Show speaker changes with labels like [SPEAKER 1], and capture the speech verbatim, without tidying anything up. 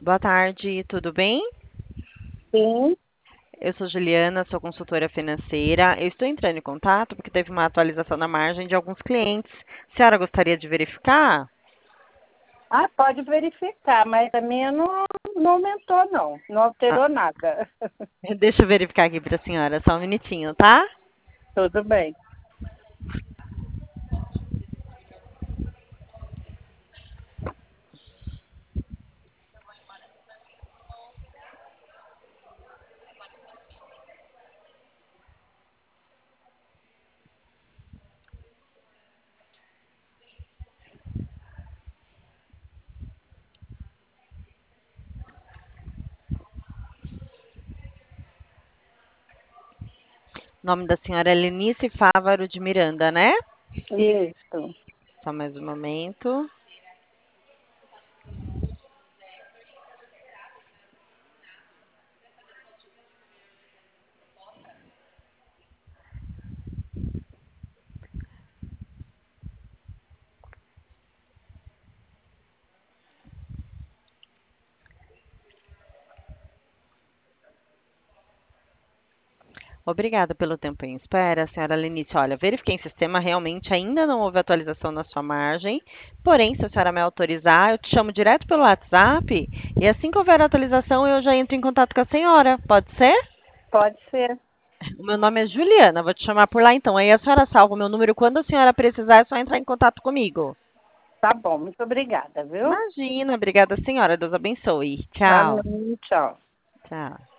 [SPEAKER 1] Boa tarde, tudo bem?
[SPEAKER 2] Sim.
[SPEAKER 1] Eu sou Juliana, sou consultora financeira. Eu estou entrando em contato porque teve uma atualização na margem de alguns clientes. A senhora gostaria de verificar?
[SPEAKER 2] Ah, pode verificar, mas a minha não, não aumentou, não. Não
[SPEAKER 1] Ah,
[SPEAKER 2] alterou nada.
[SPEAKER 1] deixa eu verificar aqui para a senhora, só um minutinho, tá?
[SPEAKER 2] Tudo bem.
[SPEAKER 1] O nome da senhora é Lenice Fávaro de Miranda, né?
[SPEAKER 2] Isso.
[SPEAKER 1] Só mais um momento. Obrigada pelo tempo em espera, senhora Lenice. Olha, verifiquei em sistema, realmente ainda não houve atualização na sua margem. Porém, se a senhora me autorizar, eu te chamo direto pelo WhatsApp e assim que houver atualização, eu já entro em contato com a senhora. Pode ser?
[SPEAKER 2] Pode ser.
[SPEAKER 1] O meu nome é Juliana, vou te chamar por lá então. Aí a senhora salva o meu número. Quando a senhora precisar, é só entrar em contato comigo.
[SPEAKER 2] Tá bom, muito obrigada, viu?
[SPEAKER 1] Imagina, obrigada, senhora. Deus abençoe. Tchau.
[SPEAKER 2] Amém, tchau.
[SPEAKER 1] Tchau.